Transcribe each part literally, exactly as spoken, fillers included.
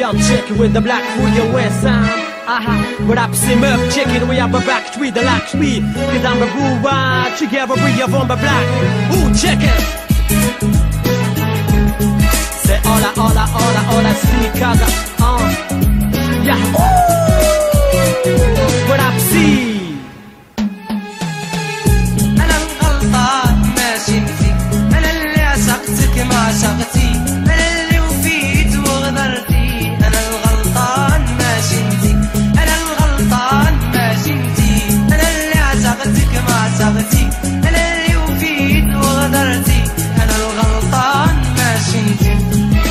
I'm checking with the black for your west sound. Aha, but I'm sim up checking we have a back street the lock street. Cause I'm a rude together we have on the black. Ooh, check it. Say hola, hola, hola, hola, see kaza. Uh, yeah. Ooh, but I'm see. أنا الغلطان ماشي نسيت، أنا اللي عشقتك ما عشقتي، أنا اللي وفيت وغدرتي. أنا الغلطان ماشي نسيت، أنا الغلطان ماشي نسيت، أنا اللي عشقتك ما عشقتي، أنا اللي وفيت وغدرتي. أنا الغلطان ماشي نسيت.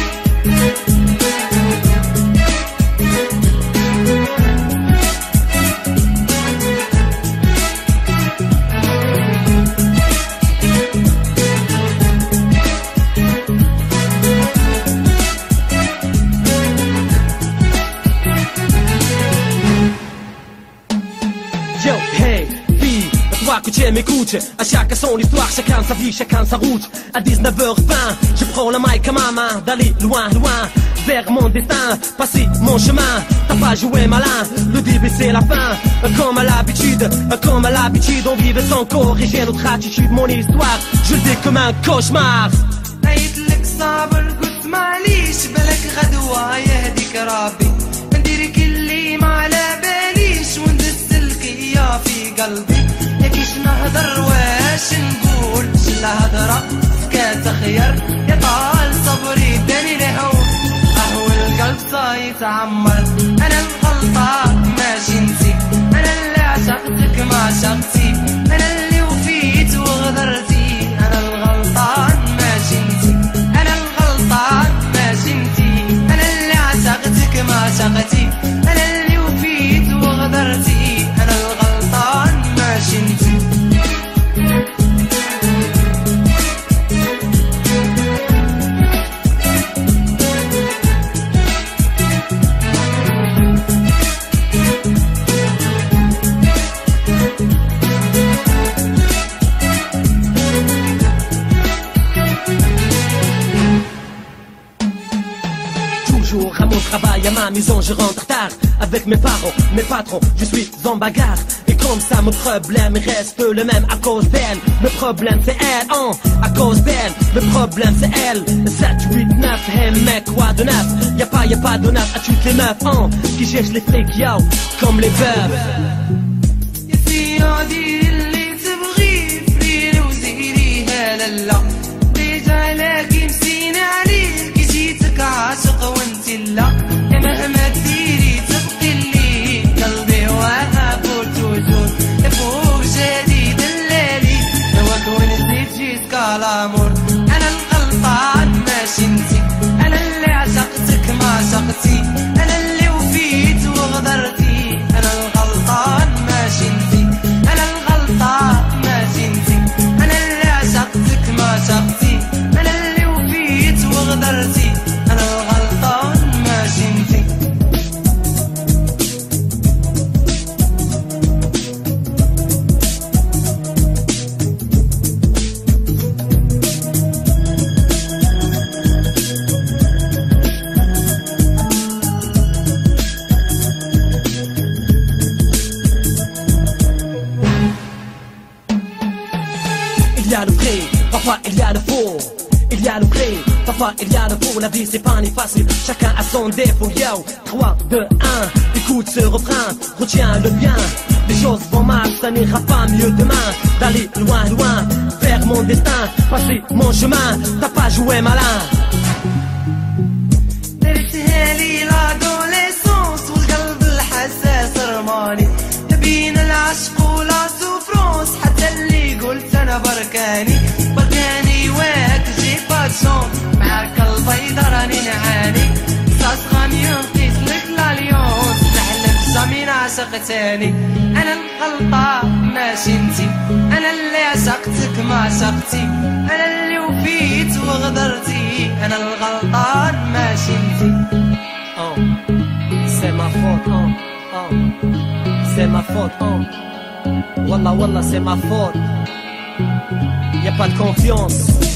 Que tu m'écoutes, à chacun son histoire, chacun sa vie, chacun sa route. À dix-neuf heures vingt, je prends la mic à ma main, d'aller loin, loin, vers mon destin, passer mon chemin. T'as pas joué malin, le début c'est la fin. Comme à l'habitude, comme à l'habitude, on vit sans corriger notre attitude. Mon histoire, je le dis comme un cauchemar. عيطلك صابر قلت معليش بالك غدوة يهديك ربي، نديرك اللي ما على باليش وندسلك يا في قلبي. كيش نهضر واش نقول شلا هضرة كانت خير، يا طال صبري داني لهون قهوة القلب صايت عمر. أنا الغلطان ماشي نسيت، أنا اللي عشقتك ما عشقتي، أنا اللي وفيت وغدرتي. أنا الغلطان ماشي نسيت، أنا الغلطان ماشي نسيت، أنا اللي عشقتك ما عشقتي، أنا اللي وفيت وغدرتي. أنا الغلطان ماشي نسيت. À mon travail, à ma maison, je rentre tard. Avec mes parents, mes patrons, je suis en bagarre. Et comme ça, mon problème reste le même à cause d'elle. Le problème c'est elle, hein, à cause d'elle. Le problème c'est elle. sept, huit, neuf, hey mec, quoi de neuf? Y'a pas, y'a pas de neuf à toutes les meufs, hein, qui cherchent les frics, yo, comme les veuves. عاشق وانت لا، يا مهما تديري تبقي لي قلبي وهاب وجود. يا فوق جديد الليلي هواك ونسيت جيت كالامور. انا الغلطان ماشي نسيت، انا اللي عشقتك ما عشقتي، انا اللي وفيت وغدرتي. انا الغلطان ماشي نسيت، انا الغلطان ماشي نسيت، انا اللي عشقتك ما عشقتي، انا اللي وفيت وغدرتي. أنا الغلطان ماشي نسيت. Il y a le vrai, parfois il y a le faux. Il y a le vrai, parfois il y a le faux. La vie c'est pas ni facile, chacun a son défaut. Yo, trois, deux, un, écoute ce refrain, retiens-le bien. Les choses vont mal, ça n'ira pas mieux demain. D'aller loin, loin, vers mon destin, passer mon chemin, t'as pas joué malin. درتها لي لادوليسونس والقلب الحساس رماني، بين العشق ولا سوفرونس، حتى اللي قلت انا بركاني بركاني واك جي باتشون معاك البيضة راني نعاني. صاص غاميون قيس لك لاليونس تحلف جامين عشق تاني. انا الغلطة ماشي انتي، انا اللي عشقتك ما عشقتي، انا اللي وفيت وغدرتي. انا الغلطان ماشي انتي. Oh, c'est ma faute, oh, oh, c'est ma faute, oh. Wallah, wallah, c'est ma faute. Y'a pas de confiance.